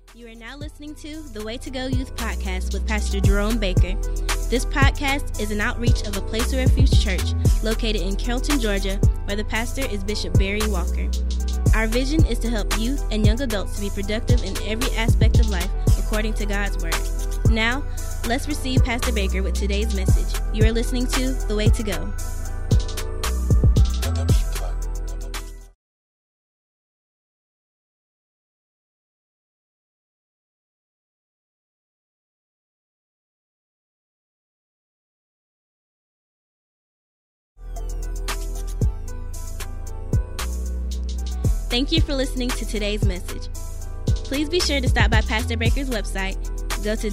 You are now listening to the Way to Go Youth Podcast with Pastor Jerome Baker. This podcast is an outreach of a Place of Refuge Church located in Carrollton, Georgia, where the pastor is Bishop Barry Walker. Our vision is to help youth and young adults to be productive in every aspect of life according to God's Word. Now, let's receive Pastor Baker with today's message. You are listening to The Way to Go. Thank you for listening to today's message. Please be sure to stop by Pastor Baker's website. Go to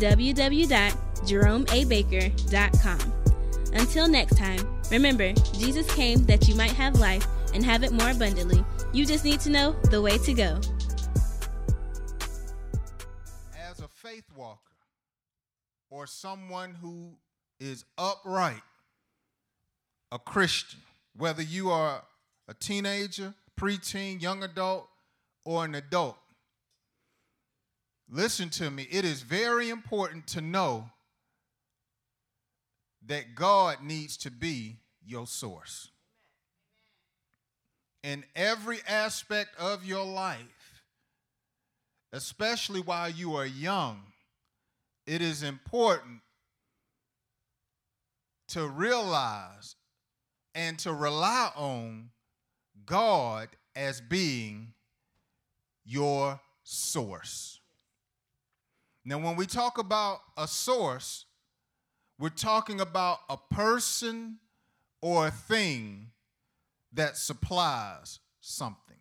www.jeromeabaker.com. Until next time, remember, Jesus came that you might have life and have it more abundantly. You just need to know the way to go. As a faith walker or someone who is upright, a Christian, whether you are a teenager, preteen, young adult, or an adult, listen to me. It is very important to know that God needs to be your source. In every aspect of your life, especially while you are young, it is important to realize and to rely on God as being your source. Now, when we talk about a source, we're talking about a person or a thing that supplies something.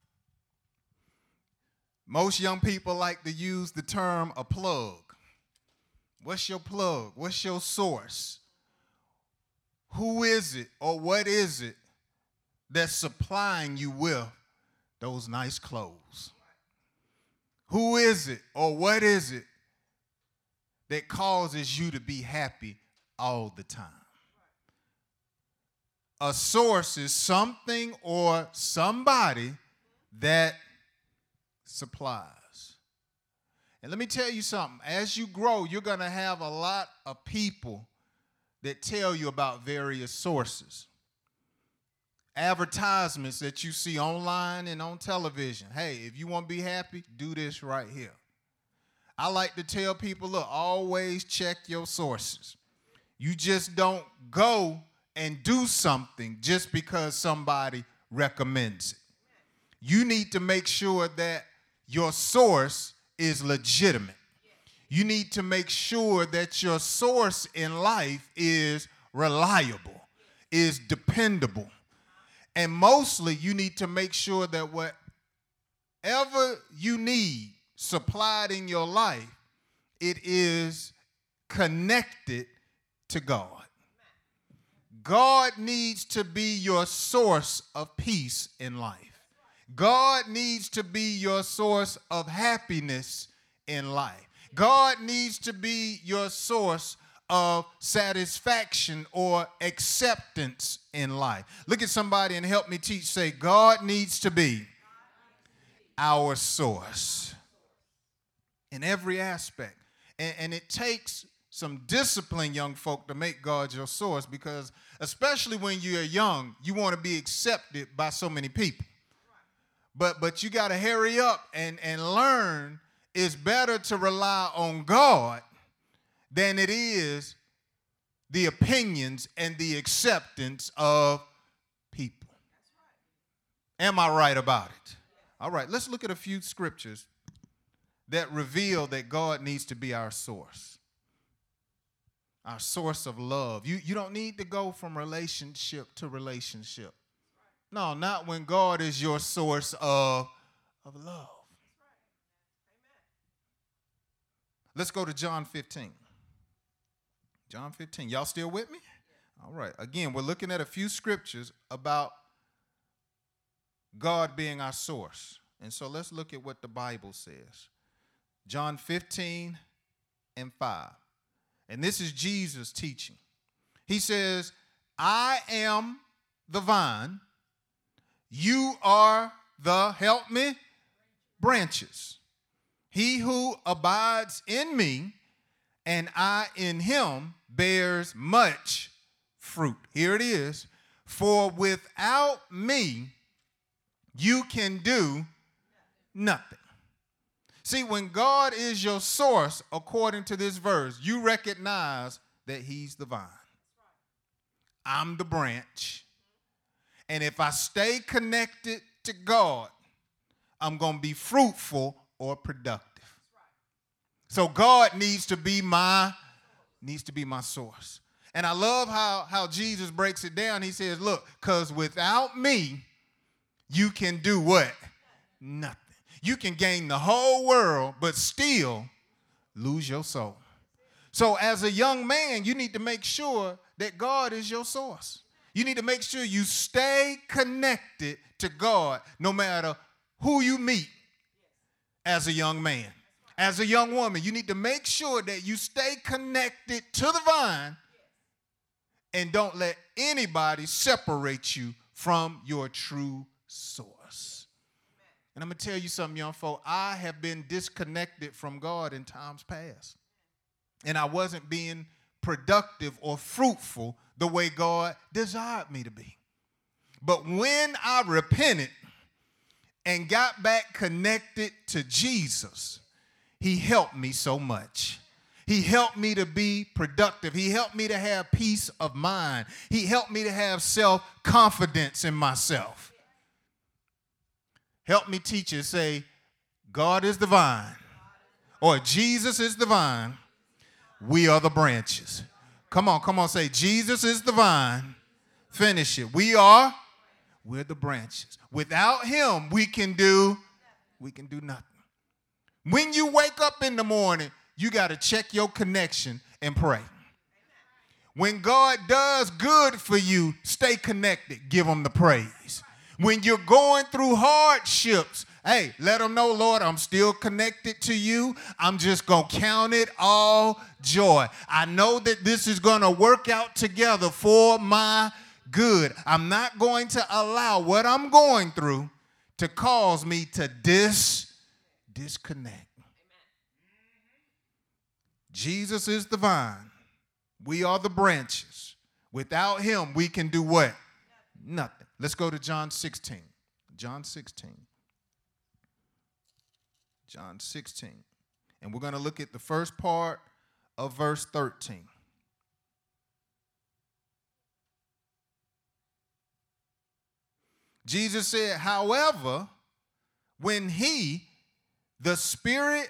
Most young people like to use the term a plug. What's your plug? What's your source? Who is it or what is it that's supplying you with those nice clothes? Who is it or what is it that causes you to be happy all the time? A source is something or somebody that supplies. And let me tell you something. As you grow, you're going to have a lot of people that tell you about various sources. Advertisements that you see online and on television. Hey, if you want to be happy, do this right here. I like to tell people, look, always check your sources. You just don't go and do something just because somebody recommends it. You need to make sure that your source is legitimate. You need to make sure that your source in life is reliable, is dependable. And mostly, you need to make sure that whatever you need supplied in your life, it is connected to God. God needs to be your source of peace in life. God needs to be your source of happiness in life. God needs to be your source of satisfaction or acceptance in life. Look at somebody and help me teach. Say, God needs to be our source in every aspect. And it takes some discipline, young folk, to make God your source, because especially when you're young, you want to be accepted by so many people. But you got to hurry up and learn it's better to rely on God than it is the opinions and the acceptance of people. Am I right about it? All right, let's look at a few scriptures that reveal that God needs to be our source of love. You don't need to go from relationship to relationship. No, not when God is your source of love. Let's go to John 15. John 15. Y'all still with me? All right. Again, we're looking at a few scriptures about God being our source. And so let's look at what the Bible says. John 15 and 5. And this is Jesus teaching. He says, I am the vine. You are the, help me, branches. He who abides in me and I in him bears much fruit. Here it is. For without me, you can do nothing. See, when God is your source, according to this verse, you recognize that he's the vine. I'm the branch. And if I stay connected to God, I'm going to be fruitful or productive. So God needs to be my source. And I love how Jesus breaks it down. He says, look, because without me, you can do what? Nothing. You can gain the whole world, but still lose your soul. So as a young man, you need to make sure that God is your source. You need to make sure you stay connected to God no matter who you meet as a young man. As a young woman, you need to make sure that you stay connected to the vine and don't let anybody separate you from your true source. And I'm going to tell you something, young folk. I have been disconnected from God in times past. And I wasn't being productive or fruitful the way God desired me to be. But when I repented and got back connected to Jesus, he helped me so much. He helped me to be productive. He helped me to have peace of mind. He helped me to have self-confidence in myself. Help me teach it. Say, God is the vine, or Jesus is the vine. We are the branches. Come on, say, Jesus is the vine. Finish it. We're the branches. Without him, we can do nothing. When you wake up in the morning, you got to check your connection and pray. When God does good for you, stay connected. Give him the praise. When you're going through hardships, hey, let them know, Lord, I'm still connected to you. I'm just going to count it all joy. I know that this is going to work out together for my good. I'm not going to allow what I'm going through to cause me to disconnect. Jesus is the vine. We are the branches. Without him, we can do what? Nothing. Let's go to John 16. John 16. John 16. And we're going to look at the first part of verse 13. Jesus said, however, when he, the Spirit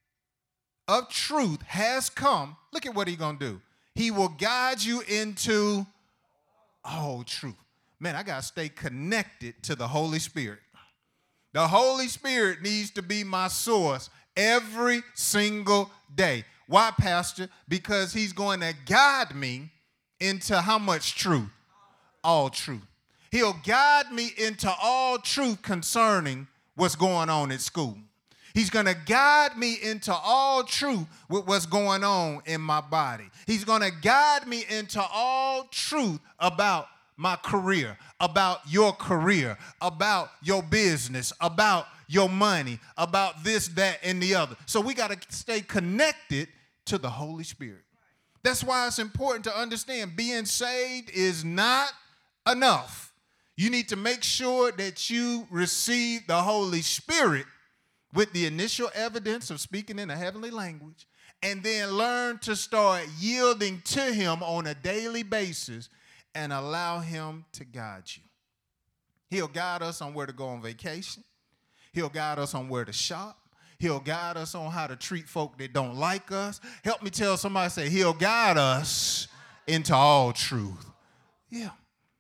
of truth, has come, look at what he's going to do. He will guide you into all truth. Man, I got to stay connected to the Holy Spirit. The Holy Spirit needs to be my source every single day. Why, Pastor? Because he's going to guide me into how much truth? All truth. He'll guide me into all truth concerning what's going on at school. He's going to guide me into all truth with what's going on in my body. He's going to guide me into all truth about my career, about your career, about your business, about your money, about this, that, and the other. So we got to stay connected to the Holy Spirit. That's why it's important to understand being saved is not enough. You need to make sure that you receive the Holy Spirit with the initial evidence of speaking in a heavenly language, and then learn to start yielding to him on a daily basis and allow him to guide you. He'll guide us on where to go on vacation. He'll guide us on where to shop. He'll guide us on how to treat folk that don't like us. Help me tell somebody, say, he'll guide us into all truth. Yeah.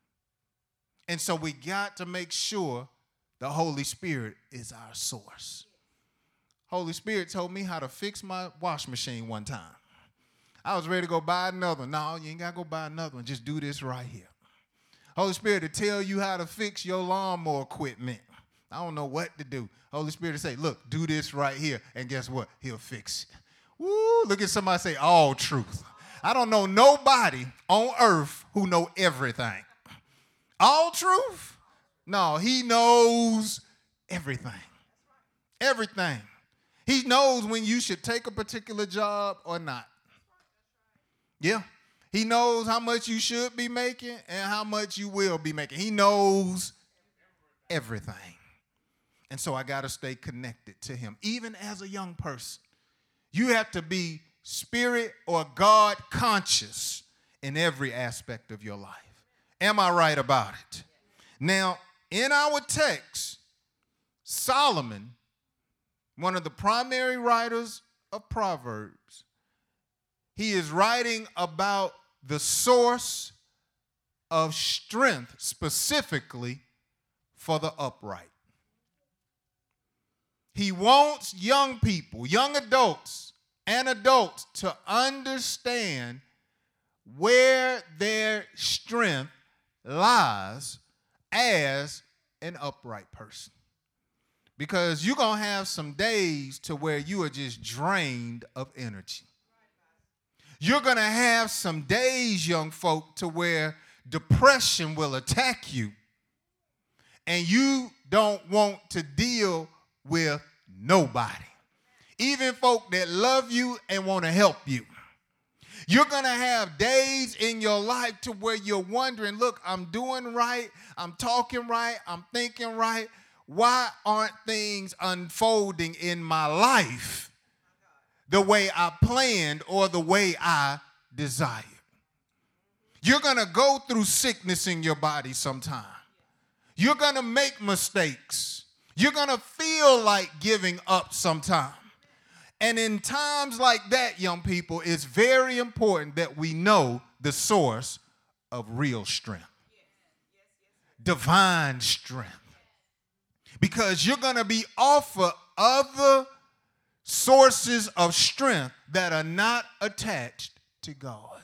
And so we got to make sure the Holy Spirit is our source. Holy Spirit told me how to fix my wash machine one time. I was ready to go buy another one. No, you ain't got to go buy another one. Just do this right here. Holy Spirit to tell you how to fix your lawnmower equipment. I don't know what to do. Holy Spirit to say, look, do this right here. And guess what? He'll fix it. Woo, look at somebody say, all truth. I don't know nobody on earth who know everything. All truth? No, he knows everything. Everything. He knows when you should take a particular job or not. Yeah. He knows how much you should be making and how much you will be making. He knows everything. And so I got to stay connected to him. Even as a young person, you have to be spirit or God conscious in every aspect of your life. Am I right about it? Now, in our text, Solomon, one of the primary writers of Proverbs, he is writing about the source of strength specifically for the upright. He wants young people, young adults, and adults to understand where their strength lies as an upright person. Because you're going to have some days to where you are just drained of energy. You're going to have some days, young folk, to where depression will attack you and you don't want to deal with nobody, even folk that love you and want to help you. You're going to have days in your life to where you're wondering, look, I'm doing right, I'm talking right, I'm thinking right. Why aren't things unfolding in my life the way I planned or the way I desired? You're going to go through sickness in your body sometime. You're going to make mistakes. You're going to feel like giving up sometime. And in times like that, young people, it's very important that we know the source of real strength. Divine strength. Because you're going to be offered other sources of strength that are not attached to God.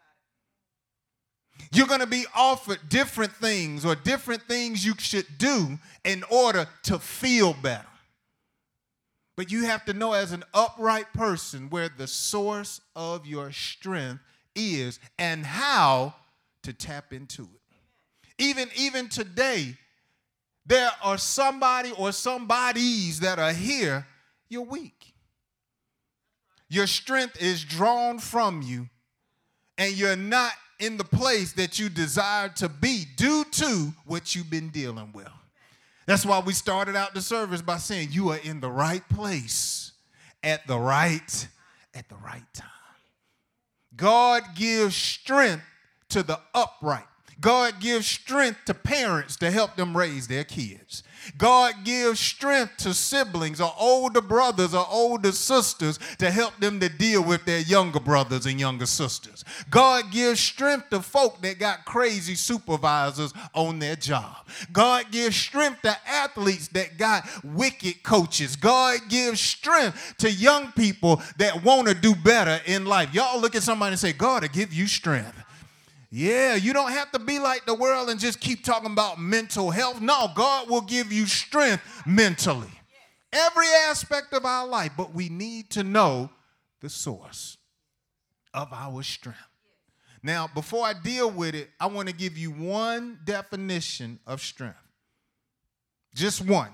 You're going to be offered different things or different things you should do in order to feel better. But you have to know as an upright person where the source of your strength is and how to tap into it. Even today, there are somebody or somebodies that are here, you're weak. Your strength is drawn from you, and you're not in the place that you desire to be due to what you've been dealing with. That's why we started out the service by saying you are in the right place at the right time. God gives strength to the upright. God gives strength to parents to help them raise their kids. God gives strength to siblings or older brothers or older sisters to help them to deal with their younger brothers and younger sisters. God gives strength to folk that got crazy supervisors on their job. God gives strength to athletes that got wicked coaches. God gives strength to young people that want to do better in life. Y'all look at somebody and say, God will give you strength. Yeah, you don't have to be like the world and just keep talking about mental health. No, God will give you strength mentally. Every aspect of our life, but we need to know the source of our strength. Now, before I deal with it, I want to give you one definition of strength. Just one.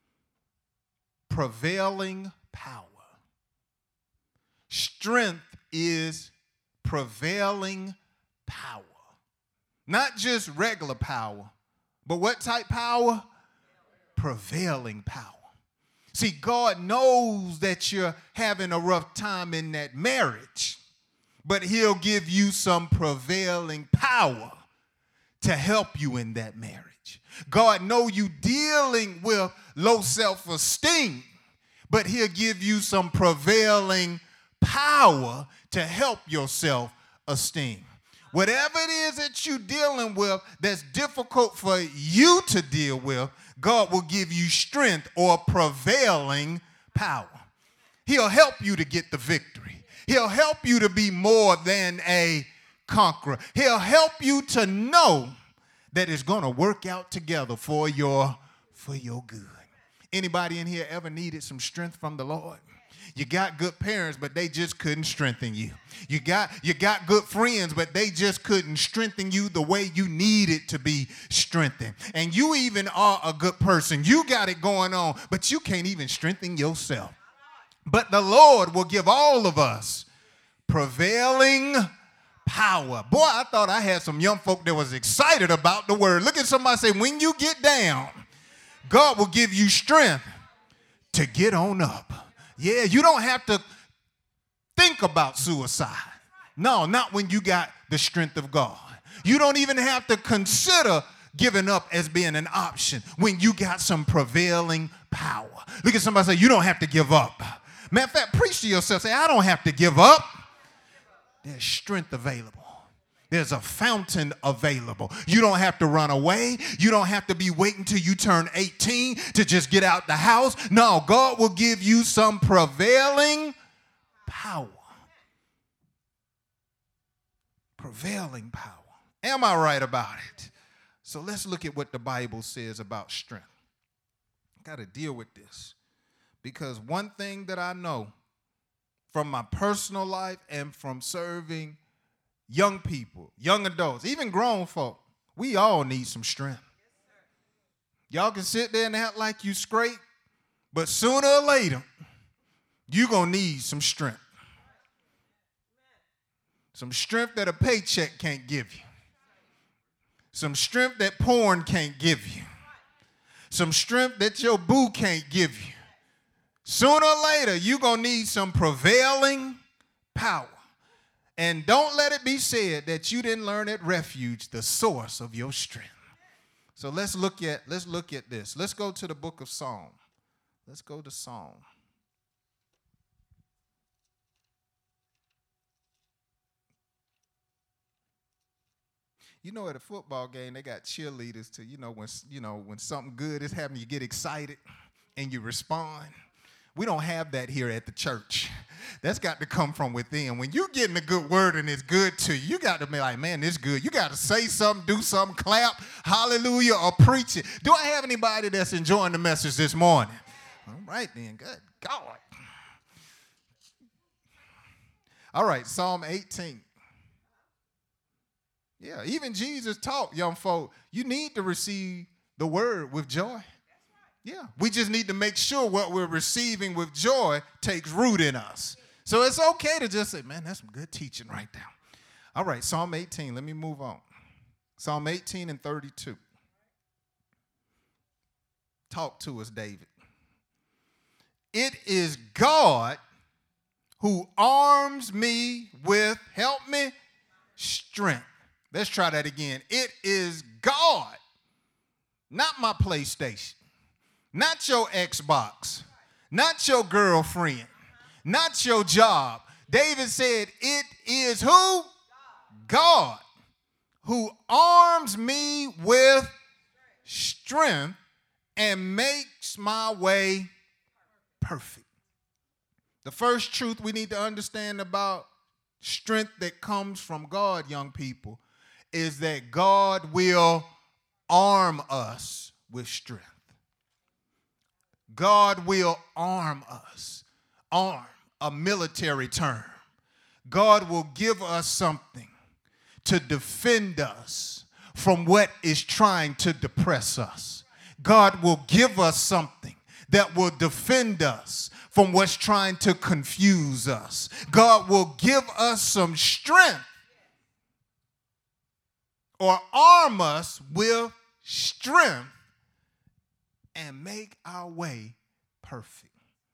Prevailing power. Strength is prevailing power. Not just regular power, but what type power? Prevailing power. See, God knows that you're having a rough time in that marriage, but he'll give you some prevailing power to help you in that marriage. God knows you dealing with low self-esteem, but he'll give you some prevailing power to help your self-esteem. Whatever it is that you're dealing with that's difficult for you to deal with, God will give you strength or prevailing power. He'll help you to get the victory. He'll help you to be more than a conqueror. He'll help you to know that it's going to work out together for your good. Anybody in here ever needed some strength from the Lord? You got good parents, but they just couldn't strengthen you. You got good friends, but they just couldn't strengthen you the way you needed to be strengthened. And you even are a good person. You got it going on, but you can't even strengthen yourself. But the Lord will give all of us prevailing power. Boy, I thought I had some young folk that was excited about the word. Look at somebody say, when you get down, God will give you strength to get on up. Yeah, you don't have to think about suicide. No, not when you got the strength of God. You don't even have to consider giving up as being an option when you got some prevailing power. Look at somebody say, you don't have to give up. Matter of fact, preach to yourself. Say, I don't have to give up. There's strength available. There's a fountain available. You don't have to run away. You don't have to be waiting till you turn 18 to just get out the house. No, God will give you some prevailing power. Prevailing power. Am I right about it? So let's look at what the Bible says about strength. Got to deal with this. Because one thing that I know from my personal life and from serving young people, young adults, even grown folk, we all need some strength. Y'all can sit there and act like you straight, but sooner or later, you're going to need some strength. Some strength that a paycheck can't give you. Some strength that porn can't give you. Some strength that your boo can't give you. Sooner or later, you're going to need some prevailing power. And don't let it be said that you didn't learn at Refuge the source of your strength. So let's look at this. Let's go to the book of Psalm. Let's go to Psalm. You know, at a football game, they got cheerleaders to, when something good is happening, you get excited and you respond. We don't have that here at the church. That's got to come from within. When you're getting a good word and it's good to you, you got to be like, man, this is good. You got to say something, do something, clap, hallelujah, or preach it. Do I have anybody that's enjoying the message this morning? All right, then. Good God. All right, Psalm 18. Yeah, even Jesus taught young folk, you need to receive the word with joy. Yeah, we just need to make sure what we're receiving with joy takes root in us. So it's okay to just say, man, that's some good teaching right there. All right, Psalm 18, let me move on. Psalm 18 and 32. Talk to us, David. It is God who arms me with, help me, strength. Let's try that again. It is God, not my PlayStation, not your Xbox, not your girlfriend, not your job. David said, it is who? God, who arms me with strength and makes my way perfect. The first truth we need to understand about strength that comes from God, young people, is that God will arm us with strength. God will arm us. Arm, a military term. God will give us something to defend us from what is trying to depress us. God will give us something that will defend us from what's trying to confuse us. God will give us some strength or arm us with strength and make our way perfect.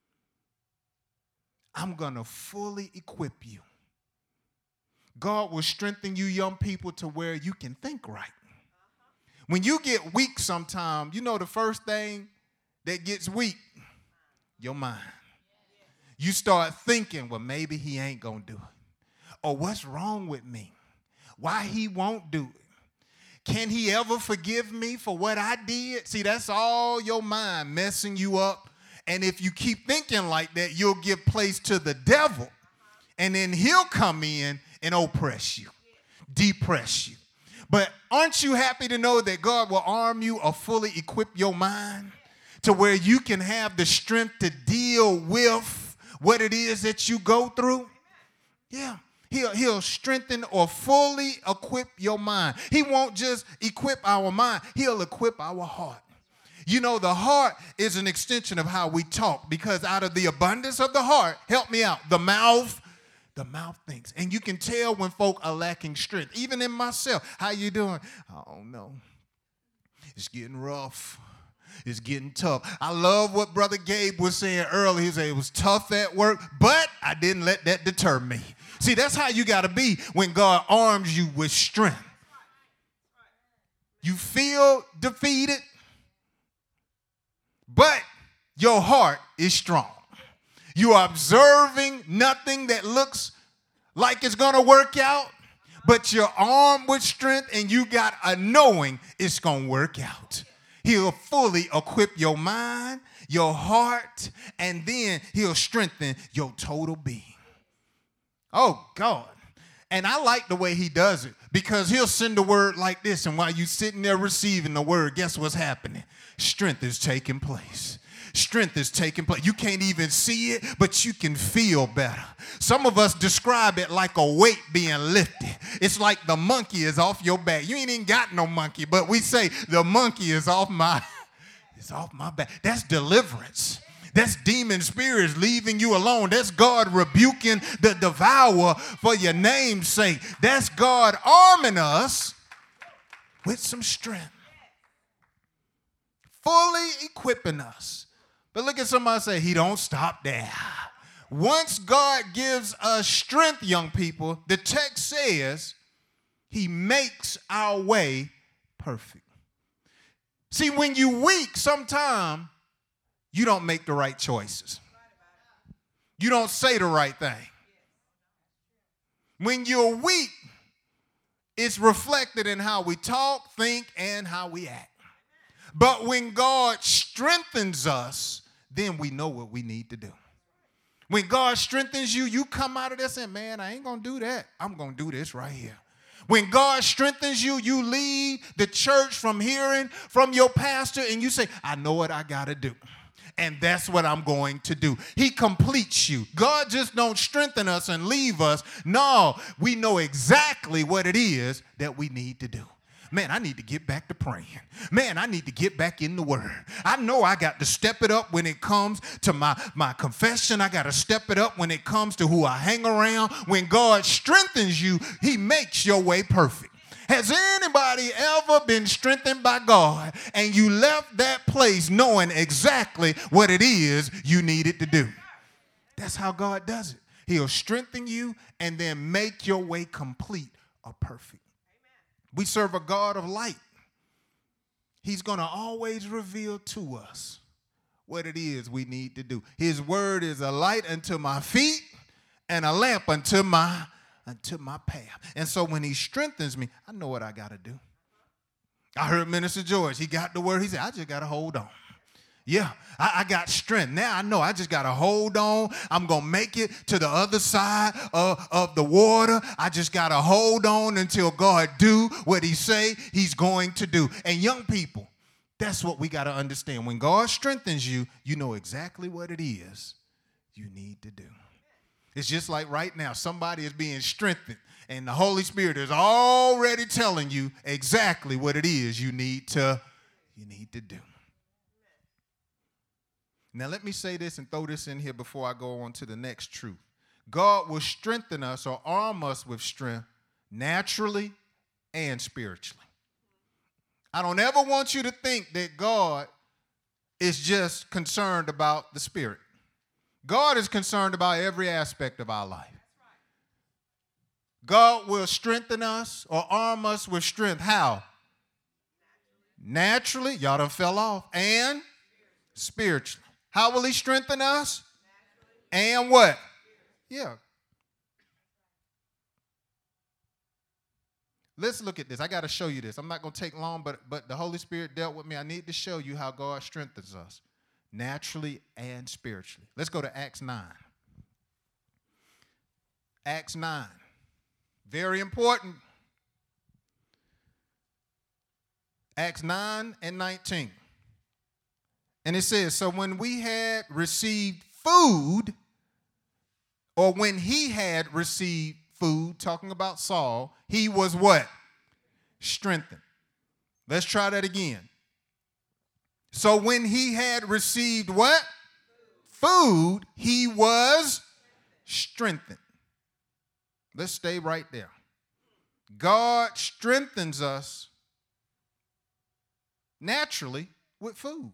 I'm going to fully equip you. God will strengthen you young people to where you can think right. When you get weak sometimes, you know the first thing that gets weak? Your mind. You start thinking, well, maybe he ain't going to do it. Or what's wrong with me? Why he won't do it? Can he ever forgive me for what I did? See, that's all your mind messing you up. And if you keep thinking like that, you'll give place to the devil. And then he'll come in and oppress you, depress you. But aren't you happy to know that God will arm you or fully equip your mind to where you can have the strength to deal with what it is that you go through? Yeah. He'll strengthen or fully equip your mind. He won't just equip our mind. He'll equip our heart. You know, the heart is an extension of how we talk, because out of the abundance of the heart, help me out, the mouth thinks. And you can tell when folk are lacking strength. Even in myself, how you doing? I don't know. It's getting rough. It's getting tough. I love what Brother Gabe was saying earlier. He said it was tough at work, but I didn't let that deter me. See, that's how you got to be when God arms you with strength. You feel defeated, but your heart is strong. You are observing nothing that looks like it's going to work out, but you're armed with strength and you got a knowing it's going to work out. He'll fully equip your mind, your heart, and then he'll strengthen your total being. Oh, God. And I like the way he does it, because he'll send a word like this, and while you're sitting there receiving the word, guess what's happening? Strength is taking place. Strength is taking place. You can't even see it, but you can feel better. Some of us describe it like a weight being lifted. It's like the monkey is off your back. You ain't even got no monkey, but we say the monkey is off my back. That's deliverance. That's demon spirits leaving you alone. That's God rebuking the devourer for your name's sake. That's God arming us with some strength, fully equipping us. But look at somebody say, he don't stop there. Once God gives us strength, young people, the text says he makes our way perfect. See, when you're weak, sometimes you don't make the right choices. You don't say the right thing. When you're weak, it's reflected in how we talk, think, and how we act. But when God strengthens us, then we know what we need to do. When God strengthens you, you come out of there saying, man, I ain't going to do that. I'm going to do this right here. When God strengthens you, you leave the church from hearing from your pastor and you say, I know what I got to do. And that's what I'm going to do. He completes you. God just don't strengthen us and leave us. No, we know exactly what it is that we need to do. Man, I need to get back to praying. Man, I need to get back in the word. I know I got to step it up when it comes to my confession. I got to step it up when it comes to who I hang around. When God strengthens you, he makes your way perfect. Has anybody ever been strengthened by God and you left that place knowing exactly what it is you needed to do? That's how God does it. He'll strengthen you and then make your way complete or perfect. We serve a God of light. He's going to always reveal to us what it is we need to do. His word is a light unto my feet and a lamp unto my path. And so when he strengthens me, I know what I got to do. I heard Minister George. He got the word. He said, I just got to hold on. Yeah, I got strength. Now I know I just got to hold on. I'm going to make it to the other side of the water. I just got to hold on until God do what he say he's going to do. And young people, that's what we got to understand. When God strengthens you, you know exactly what it is you need to do. It's just like right now, somebody is being strengthened, and the Holy Spirit is already telling you exactly what it is you need to do. Now, let me say this and throw this in here before I go on to the next truth. God will strengthen us or arm us with strength naturally and spiritually. I don't ever want you to think that God is just concerned about the spirit. God is concerned about every aspect of our life. God will strengthen us or arm us with strength. How? Naturally. Y'all done fell off. And spiritually. How will he strengthen us? And what? Yeah. Let's look at this. I got to show you this. I'm not going to take long, but the Holy Spirit dealt with me. I need to show you how God strengthens us naturally and spiritually. Let's go to Acts 9. Acts 9. Very important. Acts 9 and 19. And it says, so when we had received food, or when he had received food, talking about Saul, he was what? Strengthened. Let's try that again. So when he had received what? Food, he was strengthened. Let's stay right there. God strengthens us naturally with food.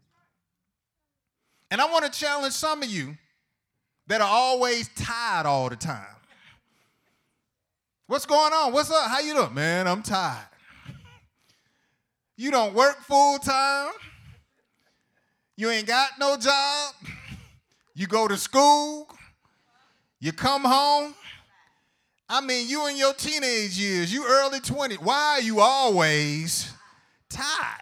And I want to challenge some of you that are always tired all the time. What's going on? What's up? How you doing? Man, I'm tired. You don't work full time. You ain't got no job. You go to school. You come home. I mean, you in your teenage years, you early 20s. Why are you always tired?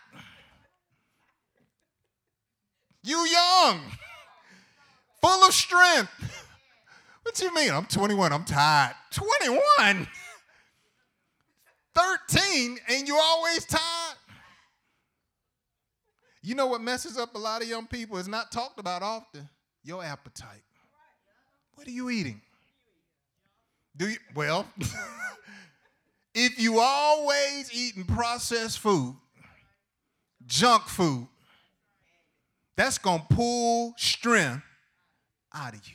You young, full of strength. What you mean? I'm 21, I'm tired. 21? 13, and you always tired? You know what messes up a lot of young people is not talked about often? Your appetite. What are you eating? Well, if you always eating processed food, junk food, that's going to pull strength out of you.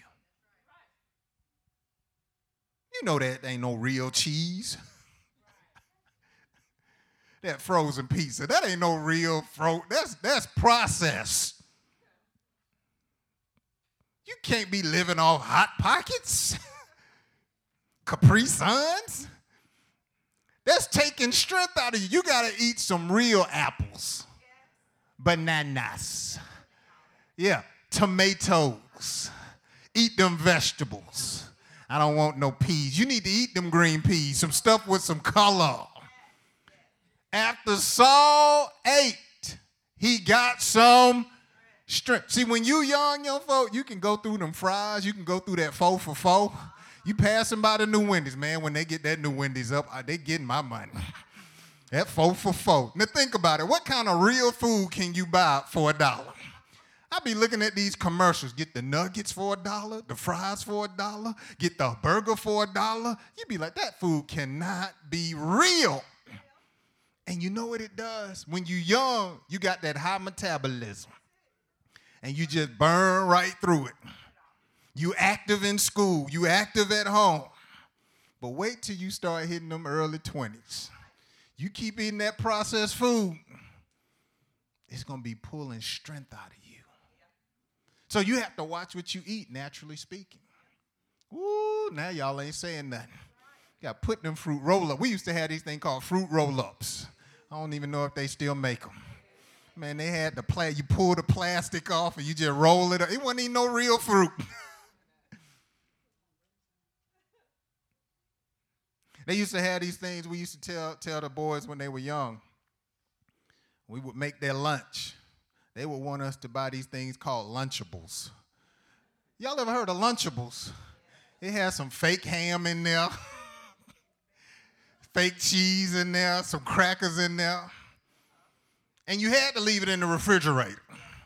You know that ain't no real cheese. That frozen pizza, that ain't no real that's processed. You can't be living off Hot Pockets, Capri Suns. That's taking strength out of you. You got to eat some real apples, bananas, tomatoes. Eat them vegetables. I don't want no peas. You need to eat them green peas, some stuff with some color. After Saul ate, he got some strength. See, when you young folk, you can go through them fries. You can go through that 4 for $4. You passing by the new Wendy's, man. When they get that new Wendy's up, they getting my money. That 4 for $4. Now think about it. What kind of real food can you buy for $1? I be looking at these commercials. Get the nuggets for $1, the fries for $1, get the burger for $1. You be like, that food cannot be real. And you know what it does? When you young, you got that high metabolism. And you just burn right through it. You active in school. You active at home. But wait till you start hitting them early 20s. You keep eating that processed food, it's going to be pulling strength out of you. So you have to watch what you eat, naturally speaking. Ooh, now y'all ain't saying nothing. You got to put them fruit roll-ups. We used to have these things called fruit roll-ups. I don't even know if they still make them. Man, they had you pull the plastic off and you just roll it up. It wasn't even no real fruit. They used to have these things we used to tell the boys when they were young. We would make their lunch. They would want us to buy these things called Lunchables. Y'all ever heard of Lunchables? It has some fake ham in there, fake cheese in there, some crackers in there. And you had to leave it in the refrigerator.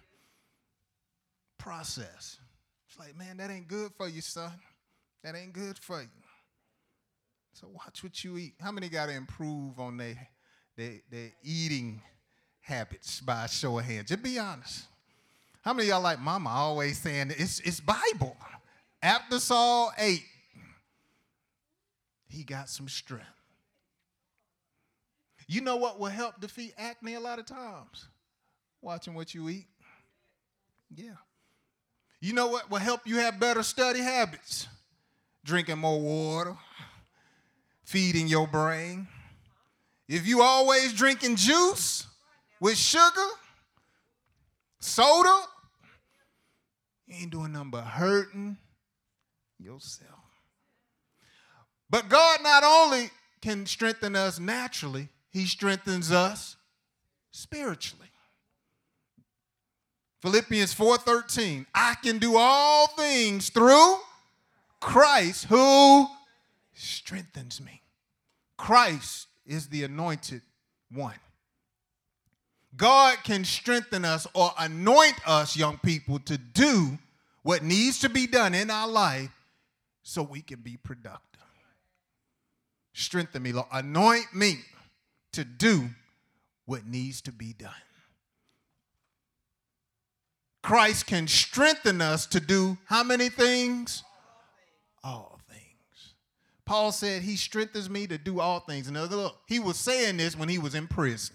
Process. It's like, man, that ain't good for you, son. That ain't good for you. So watch what you eat. How many got to improve on their eating habits by a show of hands? Just be honest. How many of y'all like mama always saying it's Bible? After Saul ate, he got some strength. You know what will help defeat acne a lot of times? Watching what you eat. Yeah. You know what will help you have better study habits? Drinking more water, feeding your brain. If you always drinking juice with sugar, soda, you ain't doing nothing but hurting yourself. But God not only can strengthen us naturally, he strengthens us spiritually. Philippians 4:13, I can do all things through Christ who strengthens me. Christ is the anointed one. God can strengthen us or anoint us, young people, to do what needs to be done in our life so we can be productive. Strengthen me, Lord. Anoint me to do what needs to be done. Christ can strengthen us to do how many things? All things. Paul said he strengthens me to do all things. And look, he was saying this when he was in prison.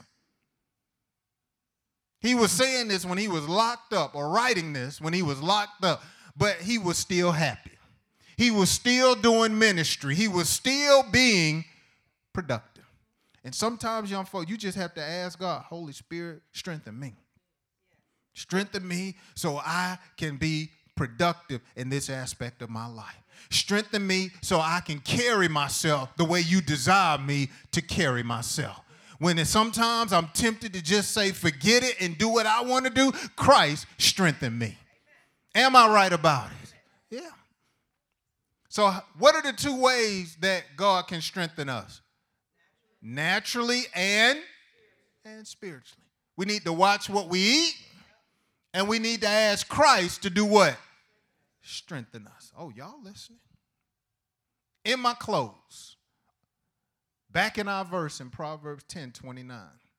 He was saying this when he was locked up, or writing this when he was locked up, but he was still happy. He was still doing ministry. He was still being productive. And sometimes, young folk, you just have to ask God, Holy Spirit, strengthen me. Strengthen me so I can be productive in this aspect of my life. Strengthen me so I can carry myself the way you desire me to carry myself. Sometimes I'm tempted to just say, forget it and do what I want to do, Christ, strengthen me. Am I right about it? Yeah. So what are the two ways that God can strengthen us? Naturally and spiritually. We need to watch what we eat, and we need to ask Christ to do what? Strengthen us. Oh, y'all listening? In my clothes. Back in our verse in Proverbs 10:29.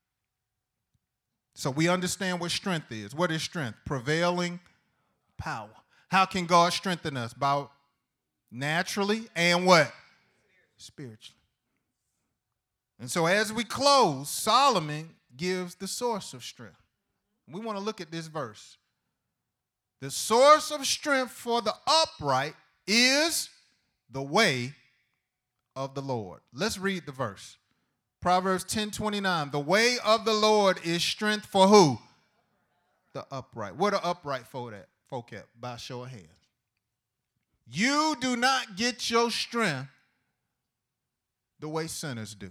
So we understand what strength is. What is strength? Prevailing power. How can God strengthen us? By naturally and what? Spiritually. And so as we close, Solomon gives the source of strength. We want to look at this verse. The source of strength for the upright is the way of the Lord. Let's read the verse. Proverbs 10:29. The way of the Lord is strength for who? The upright. What are upright folk at? By show of hands. You do not get your strength the way sinners do.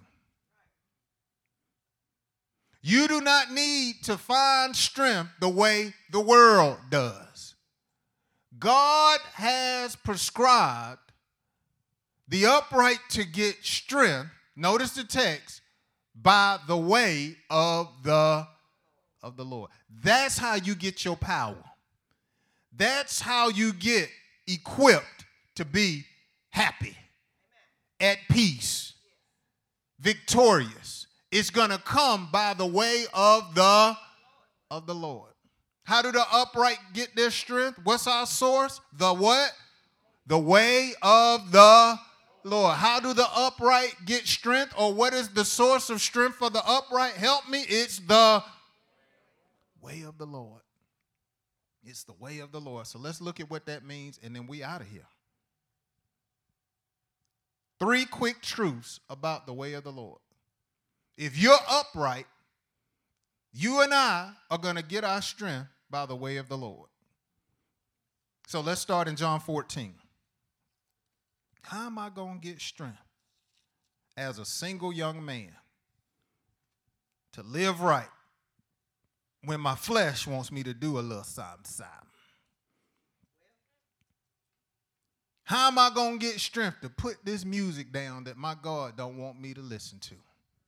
You do not need to find strength the way the world does. God has prescribed the upright to get strength, notice the text, by the way of the Lord. That's how you get your power. That's how you get equipped to be happy, at peace, victorious. It's going to come by the way of the Lord. How do the upright get their strength? What's our source? The what? The way of the Lord. How do the upright get strength? Or what is the source of strength for the upright? Help me. It's the way of the Lord. It's the way of the Lord. So let's look at what that means, and then we out of here. 3 quick truths about the way of the Lord. If you're upright, you and I are going to get our strength by the way of the Lord. So let's start in John 14. How am I going to get strength as a single young man to live right when my flesh wants me to do a little something? How am I going to get strength to put this music down that my God don't want me to listen to?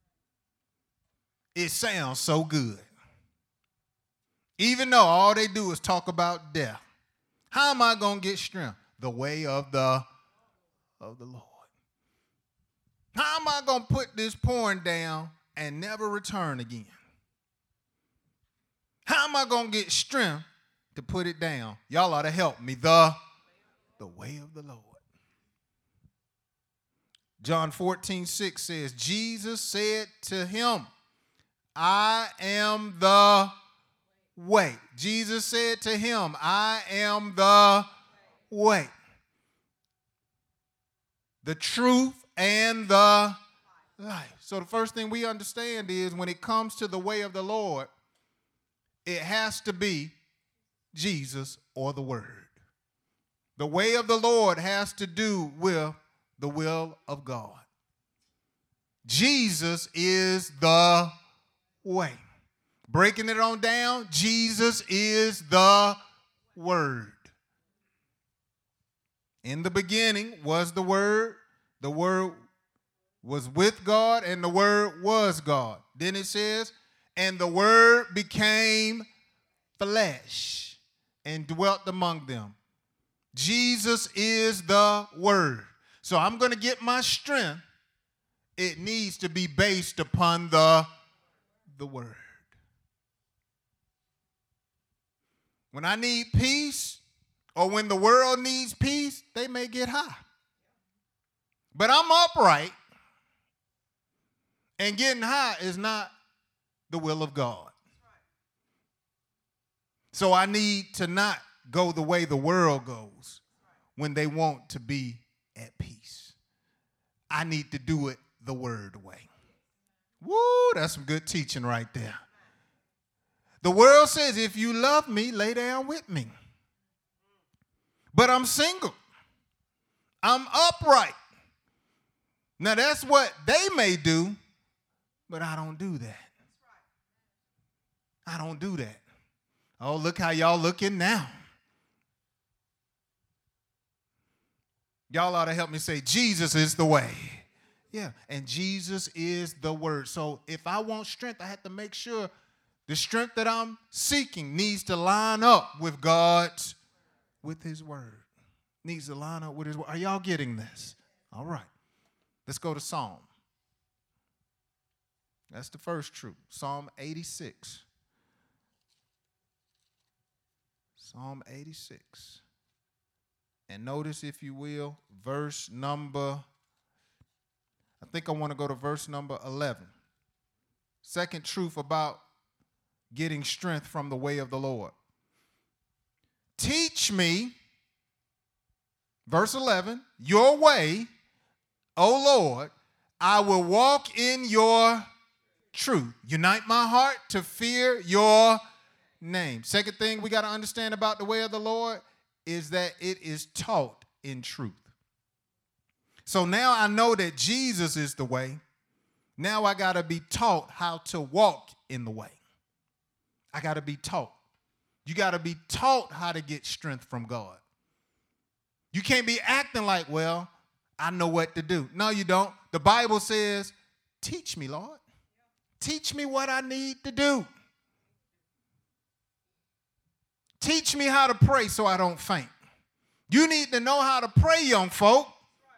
It sounds so good. Even though all they do is talk about death. How am I going to get strength? The way of the Lord. How am I going to put this porn down and never return again? How am I going to get strength to put it down? Y'all ought to help me. The way of the Lord. John 14:6 says, Jesus said to him, I am the way. Jesus said to him, I am the way, the truth, and the life. So the first thing we understand is when it comes to the way of the Lord, it has to be Jesus or the Word. The way of the Lord has to do with the will of God. Jesus is the way. Breaking it on down, Jesus is the Word. In the beginning was the Word. The Word was with God, and the Word was God. Then it says, and the Word became flesh and dwelt among them. Jesus is the Word. So I'm going to get my strength. It needs to be based upon the Word. When I need peace, or when the world needs peace, they may get high. But I'm upright, and getting high is not the will of God. So I need to not go the way the world goes when they want to be at peace. I need to do it the word way. Woo, that's some good teaching right there. The world says, if you love me, lay down with me. But I'm single. I'm upright. Now that's what they may do, but I don't do that. I don't do that. Oh, look how y'all looking now. Y'all ought to help me say, Jesus is the way. Yeah, and Jesus is the word. So if I want strength, I have to make sure the strength that I'm seeking needs to line up with God's, with his word. Needs to line up with his word. Are y'all getting this? All right. Let's go to Psalm. That's the first truth. Psalm 86. Psalm 86. And notice, if you will, verse number, I think I want to go to verse number 11. Second truth about getting strength from the way of the Lord. Teach me, verse 11, your way, O Lord, I will walk in your truth. Unite my heart to fear your name. Second thing we got to understand about the way of the Lord is that it is taught in truth. So now I know that Jesus is the way. Now I got to be taught how to walk in the way. I got to be taught. You got to be taught how to get strength from God. You can't be acting like, well, I know what to do. No, you don't. The Bible says, teach me, Lord. Teach me what I need to do. Teach me how to pray so I don't faint. You need to know how to pray, young folk.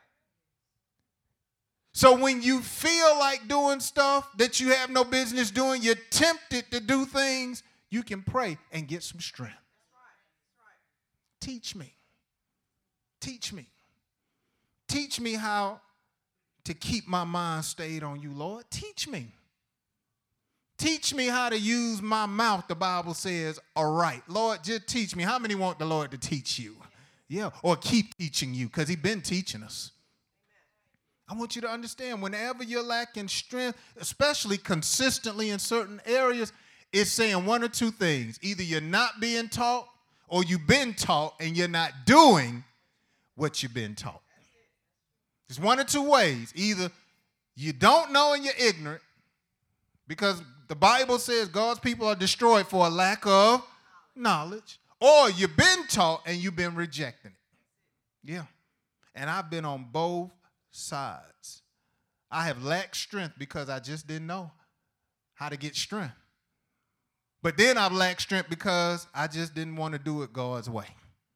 So when you feel like doing stuff that you have no business doing, you're tempted to do things, you can pray and get some strength. Teach me. Teach me. Teach me how to keep my mind stayed on you, Lord. Teach me. Teach me how to use my mouth, the Bible says, all right. Lord, just teach me. How many want the Lord to teach you? Yeah, or keep teaching you, because he's been teaching us. I want you to understand, whenever you're lacking strength, especially consistently in certain areas, it's saying one or two things. Either you're not being taught, or you've been taught and you're not doing what you've been taught. There's one or two ways. Either you don't know and you're ignorant, because the Bible says God's people are destroyed for a lack of knowledge, or you've been taught and you've been rejecting it. Yeah. And I've been on both sides. I have lacked strength because I just didn't know how to get strength. But then I've lacked strength because I just didn't want to do it God's way.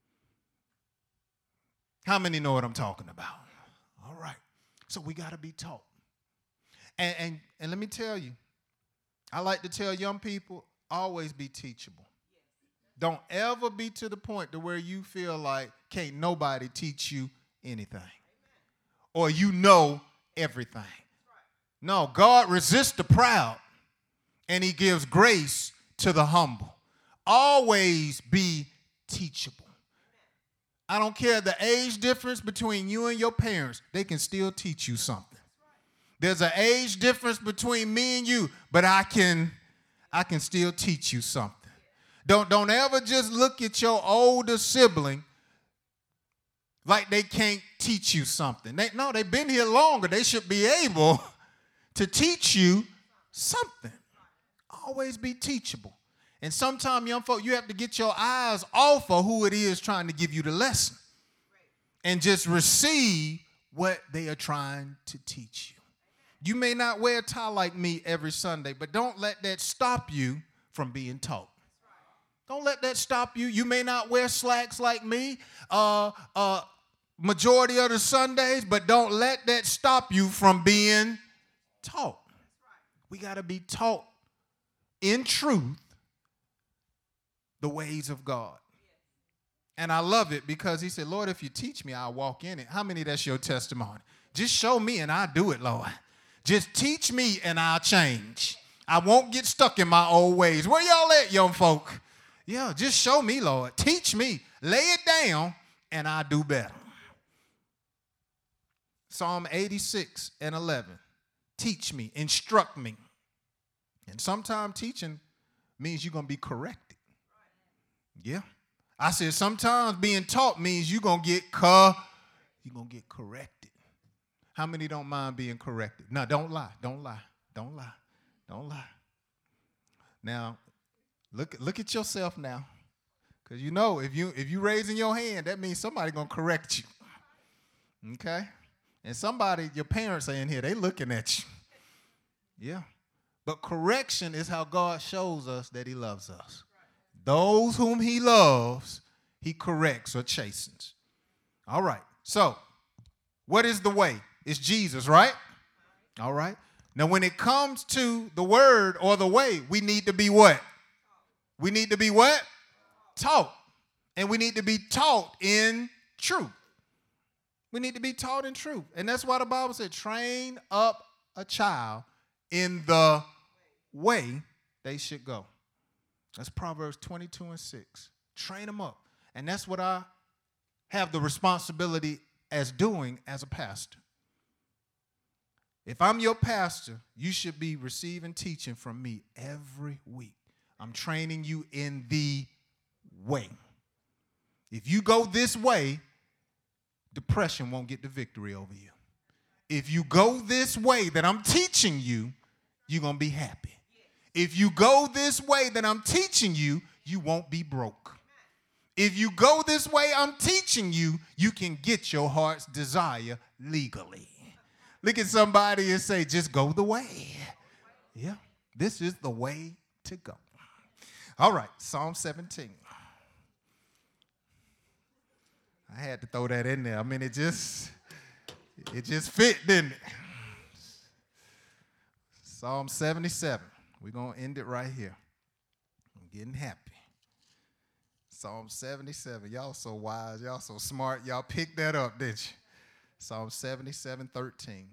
How many know what I'm talking about? All right. So we got to be taught. And let me tell you, I like to tell young people, always be teachable. Don't ever be to the point to where you feel like can't nobody teach you anything. Or you know everything. No, God resists the proud, and he gives grace to the humble. Always be teachable. I don't care the age difference between you and your parents. They can still teach you something. There's an age difference between me and you, but I can still teach you something. Don't ever just look at your older sibling like they can't teach you something. They've been here longer. They should be able to teach you something. Always be teachable. And sometimes, young folk, you have to get your eyes off of who it is trying to give you the lesson and just receive what they are trying to teach you. You may not wear a tie like me every Sunday, but don't let that stop you from being taught. Don't let that stop you. You may not wear slacks like me majority of the Sundays, but don't let that stop you from being taught. We got to be taught in truth the ways of God. And I love it because he said, Lord, if you teach me, I'll walk in it. How many that's your testimony? Just show me and I'll do it, Lord. Just teach me and I'll change. I won't get stuck in my old ways. Where y'all at, young folk? Yeah, just show me, Lord. Teach me. Lay it down and I'll do better. Psalm 86:11. Teach me, instruct me. And sometimes teaching means you're going to be corrected. Yeah. I said sometimes being taught means you're going to get corrected. How many don't mind being corrected? No, don't lie. Don't lie. Don't lie. Don't lie. Now, look at yourself now. Because you know if you raising your hand, that means somebody going to correct you. Okay? And somebody, your parents are in here, they looking at you. Yeah. But correction is how God shows us that he loves us. Those whom he loves, he corrects or chastens. All right. So, what is the way? It's Jesus, right? All right. Now, when it comes to the word or the way, we need to be what? We need to be what? Taught. And we need to be taught in truth. We need to be taught in truth. And that's why the Bible said, train up a child in the way they should go. That's Proverbs 22:6. Train them up. And that's what I have the responsibility as doing as a pastor. If I'm your pastor, you should be receiving teaching from me every week. I'm training you in the way. If you go this way, depression won't get the victory over you. If you go this way that I'm teaching you, you're going to be happy. If you go this way that I'm teaching you, you won't be broke. If you go this way I'm teaching you, you can get your heart's desire legally. Look at somebody and say, just go the way. Yeah, this is the way to go. All right, Psalm 17. I had to throw that in there. I mean, it just fit, didn't it? Psalm 77. We're going to end it right here. I'm getting happy. Psalm 77. Y'all so wise. Y'all so smart. Y'all picked that up, didn't you? Psalm 77:13.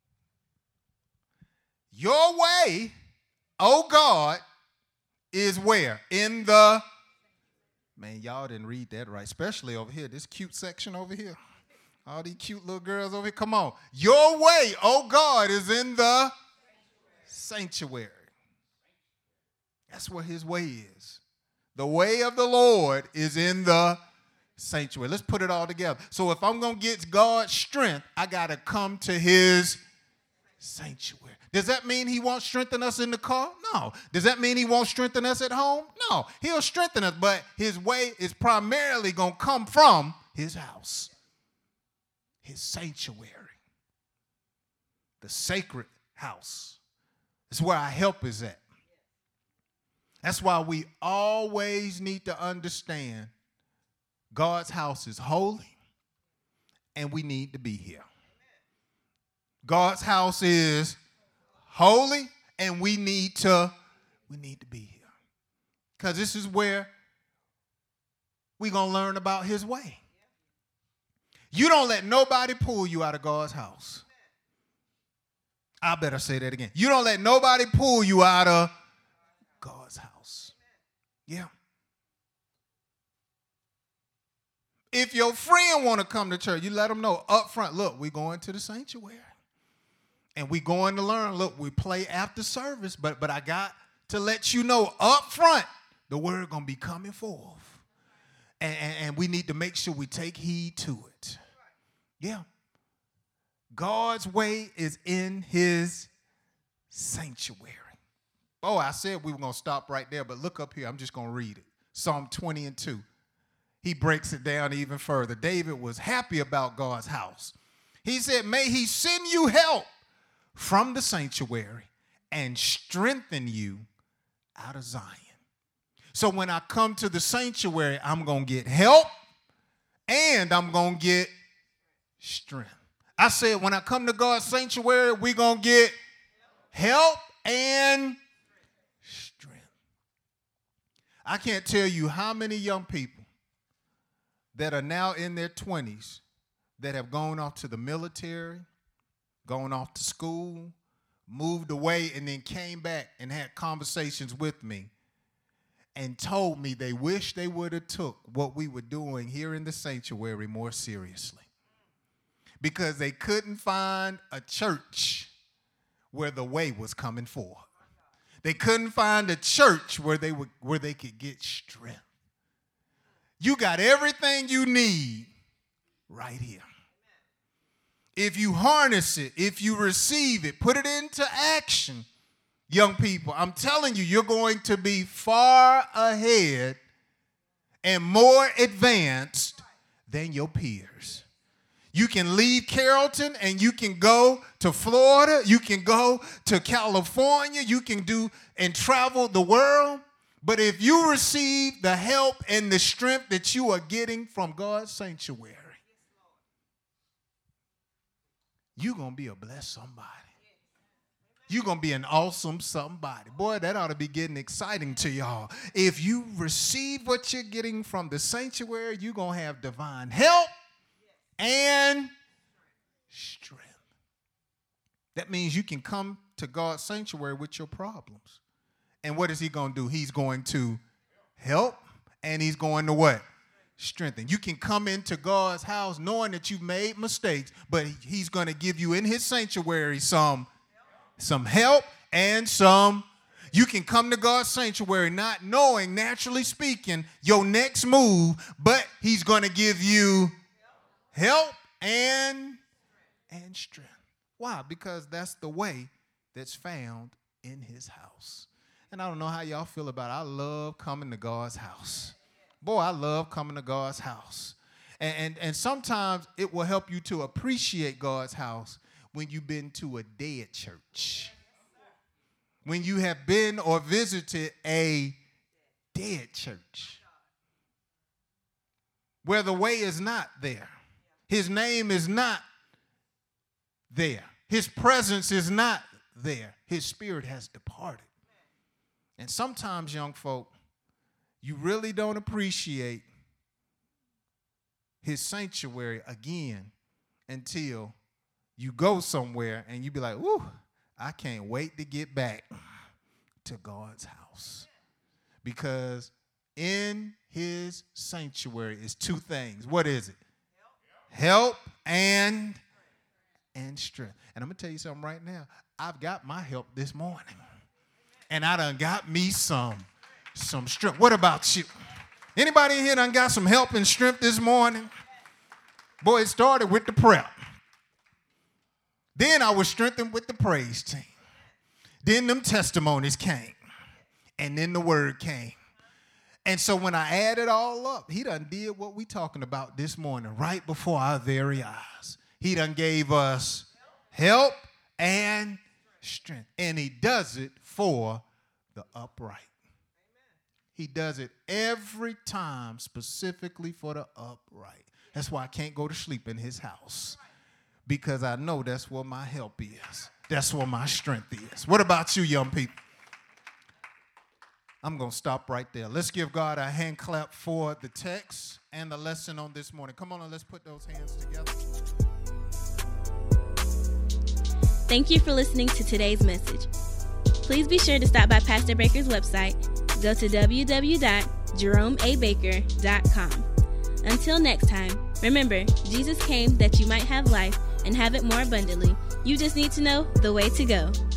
Your way, O God, is where? In the... Man, y'all didn't read that right, especially over here. This cute section over here. All these cute little girls over here. Come on. Your way, O God, is in the sanctuary. That's where his way is. The way of the Lord is in the sanctuary. Let's put it all together. So if I'm going to get God's strength, I got to come to his sanctuary. Does that mean he won't strengthen us in the car? No. Does that mean he won't strengthen us at home? No. He'll strengthen us, but his way is primarily going to come from his house, his sanctuary, the sacred house. It's where our help is at. That's why we always need to understand God's house is holy and we need to be here. God's house is holy and we need to be here. Because this is where we're going to learn about his way. You don't let nobody pull you out of God's house. I better say that again. You don't let nobody pull you out of God's house. Yeah. If your friend want to come to church, you let them know up front, look, we going to the sanctuary. And we going to learn. Look, we play after service, but I got to let you know up front, the word going to be coming forth. And we need to make sure we take heed to it. Yeah. God's way is in his sanctuary. Oh, I said we were going to stop right there, but look up here. I'm just going to read it. Psalm 20:2. He breaks it down even further. David was happy about God's house. He said, may he send you help from the sanctuary and strengthen you out of Zion. So when I come to the sanctuary, I'm going to get help and I'm going to get strength. I said when I come to God's sanctuary, we're going to get help and strength. I can't tell you how many young people that are now in their 20s that have gone off to the military, gone off to school, moved away, and then came back and had conversations with me and told me they wish they would have took what we were doing here in the sanctuary more seriously, because they couldn't find a church where the way was coming forth. They couldn't find a church where they could get strength. You got everything you need right here. If you harness it, if you receive it, put it into action, young people, I'm telling you, you're going to be far ahead and more advanced than your peers. You can leave Carrollton and you can go to Florida. You can go to California. You can do and travel the world. But if you receive the help and the strength that you are getting from God's sanctuary, you're going to be a blessed somebody. You're going to be an awesome somebody. Boy, that ought to be getting exciting to y'all. If you receive what you're getting from the sanctuary, you're going to have divine help and strength. That means you can come to God's sanctuary with your problems. And what is he going to do? He's going to help, and he's going to what? Strengthen. You can come into God's house knowing that you've made mistakes, but he's going to give you in his sanctuary some help and some. You can come to God's sanctuary not knowing, naturally speaking, your next move, but he's going to give you help and strength. Why? Because that's the way that's found in his house. And I don't know how y'all feel about it. I love coming to God's house. Boy, I love coming to God's house. And sometimes it will help you to appreciate God's house when you've been to a dead church. When you have been or visited a dead church where the way is not there. His name is not there. His presence is not there. His spirit has departed. And sometimes, young folk, you really don't appreciate his sanctuary again until you go somewhere and you be like, whoo, I can't wait to get back to God's house. Because in his sanctuary is two things. What is it? Help and strength. And I'm going to tell you something right now. I've got my help this morning. And I done got me some strength. What about you? Anybody in here done got some help and strength this morning? Boy, it started with the prep. Then I was strengthened with the praise team. Then them testimonies came. And then the word came. And so when I add it all up, he done did what we talking about this morning, right before our very eyes. He done gave us help and strength. And he does it for the upright. He does it every time specifically for the upright. That's why I can't go to sleep in his house, because I know that's where my help is. That's where my strength is. What about you, young people? I'm going to stop right there. Let's give God a hand clap for the text and the lesson on this morning. Come on and let's put those hands together. Thank you for listening to today's message. Please be sure to stop by Pastor Baker's website. Go to www.jeromeabaker.com. Until next time, remember, Jesus came that you might have life and have it more abundantly. You just need to know the way to go.